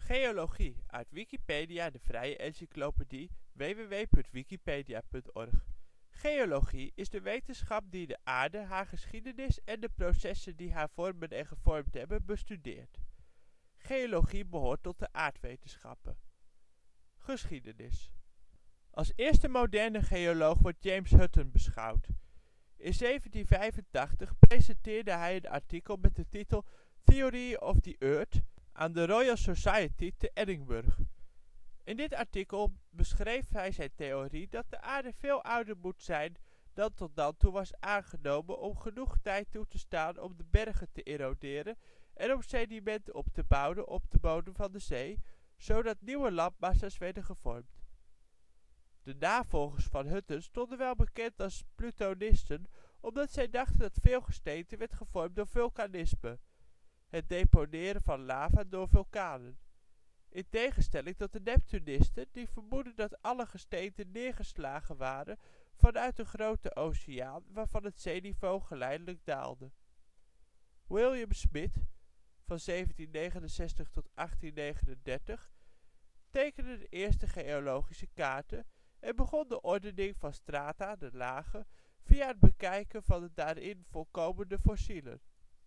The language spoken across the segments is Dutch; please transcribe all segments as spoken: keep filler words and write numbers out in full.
Geologie, uit Wikipedia, de vrije encyclopedie. w w w punt wikipedia punt org. Geologie is de wetenschap die de aarde, haar geschiedenis en de processen die haar vormen en gevormd hebben bestudeert. Geologie behoort tot de aardwetenschappen. Geschiedenis. Als eerste moderne geoloog wordt James Hutton beschouwd. In zeventien vijfentachtig presenteerde hij een artikel met de titel Theory of the Earth aan de Royal Society te Edinburgh. In dit artikel beschreef hij zijn theorie dat de aarde veel ouder moet zijn dan tot dan toe was aangenomen om genoeg tijd toe te staan om de bergen te eroderen en om sedimenten op te bouwen op de bodem van de zee, zodat nieuwe landmassa 's werden gevormd. De navolgers van Hutton stonden wel bekend als plutonisten, omdat zij dachten dat veel gesteente werd gevormd door vulkanisme, het deponeren van lava door vulkanen. In tegenstelling tot de neptunisten, die vermoedden dat alle gesteenten neergeslagen waren vanuit een grote oceaan waarvan het zeeniveau geleidelijk daalde. William Smith van zeventien negenenzestig tot achttien negenendertig tekende de eerste geologische kaarten en begon de ordening van strata, de lagen, via het bekijken van de daarin voorkomende fossielen.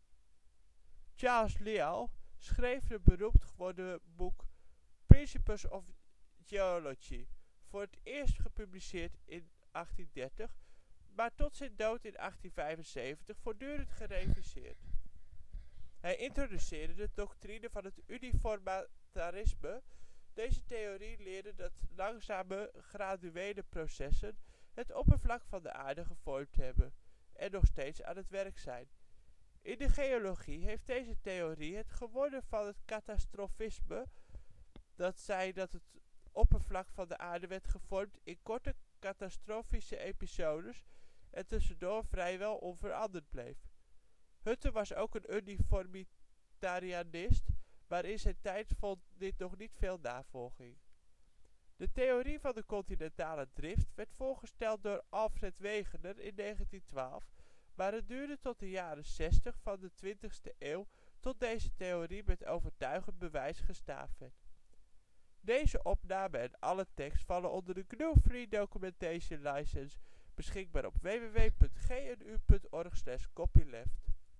Charles Lyell schreef het beroemd geworden boek Principles of Geology, voor het eerst gepubliceerd in achttien dertig, maar tot zijn dood in achttien vijfenzeventig voortdurend gereviseerd. Hij introduceerde de doctrine van het uniformitarisme. Deze theorie leerde dat langzame, graduele processen het oppervlak van de aarde gevormd hebben, en nog steeds aan het werk zijn. In de geologie heeft deze theorie het gewonnen van het catastrofisme, dat zei dat het oppervlak van de aarde werd gevormd in korte catastrofische episodes en tussendoor vrijwel onveranderd bleef. Hutton was ook een uniformitarianist, maar in zijn tijd vond dit nog niet veel navolging. De theorie van de continentale drift werd voorgesteld door Alfred Wegener in negentien twaalf, maar het duurde tot de jaren zestig van de twintigste eeuw tot deze theorie met overtuigend bewijs gestaafd werd. Deze opname en alle tekst vallen onder de G N U Free Documentation License, beschikbaar op w w w punt g n u punt org slash copyleft.